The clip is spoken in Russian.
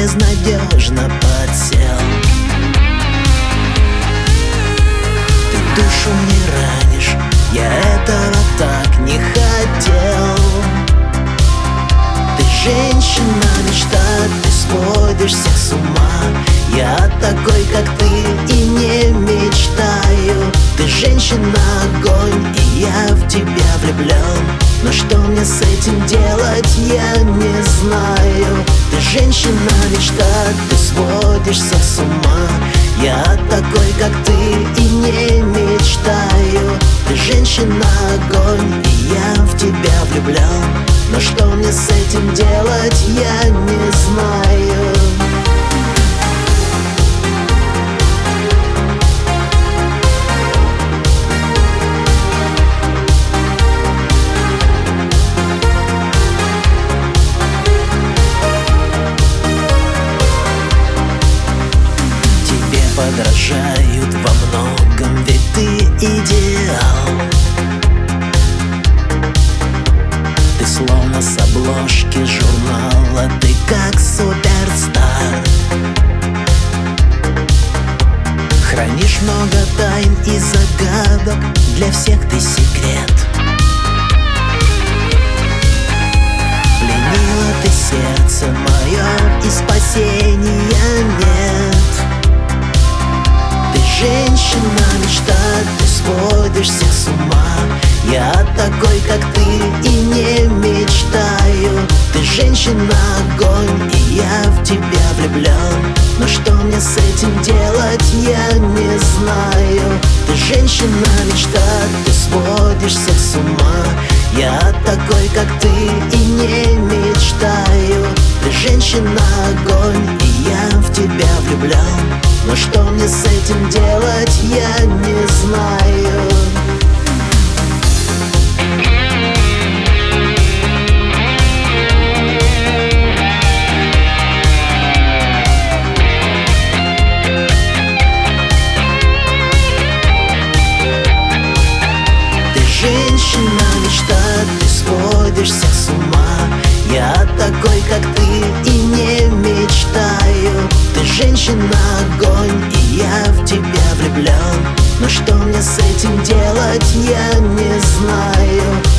безнадежно подсел. Ты душу мне ранишь, я этого так не хотел. Ты женщина мечта, ты сводишь всех с ума. Я такой, как ты, и не мечтаю. Ты женщина огонь, и я в тебя влюблен. Но что мне с этим делать, я не знаю. Ты женщина мечта, ты сводишь всех с ума. Я такой, как ты, и не мечтаю. Ты женщина огонь, и я в тебя влюблен. Но что мне с этим делать, я не знаю. Подражают во многом, ведь ты идеал. Ты словно с обложки журнала, ты как суперстар. Хранишь много тайн и загадок, для всех ты секрет. Пленила ты сердце мое, и спасения нет. Женщина мечта, ты сводишь всех с ума. Я такой, как ты, и не мечтаю. Ты женщина огонь, и я в тебя влюблен. Но что мне с этим делать, я не знаю. Ты женщина мечта, ты сводишь всех с ума. Я такой, как ты, и не мечтаю. Ты женщина огонь, и я в тебя влюблен. Но что мне с этим делать, я не знаю. Ты женщина мечта, ты сводишь всех с ума. Я такой, как ты, и не мечтаю. Ты женщина огонь, и я в тебя влюблен. Но что мне с этим делать, я не знаю.